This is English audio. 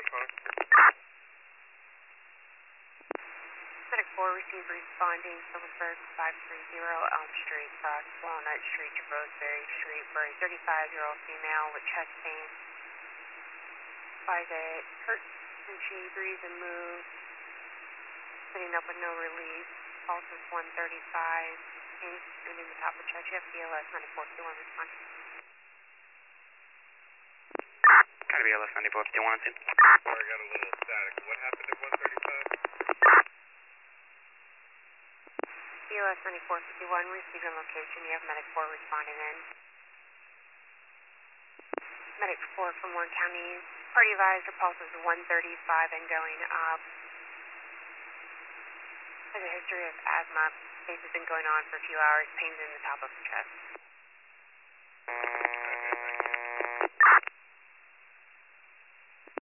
responding. Medic 4 received responding Phillipsburg 530 Elm Street, cross Walnut Street to Roseberry Street for a 35-year-old female with chest pain. By that hurt and she breathes and moves, sitting up with no relief. Pulse is 135. Pain in the top of the chest. You have BLS 9451 responding. Got a BLS 9451. Sorry, I got a little static. What happened at 135? BLS 9451, receiving location. You have Medic 4 responding in. Medic 4 from Warren County. Party advisor, pulse is 135 and going up. Has a history of asthma. Case has been going on for a few hours. Pains in the top of the chest.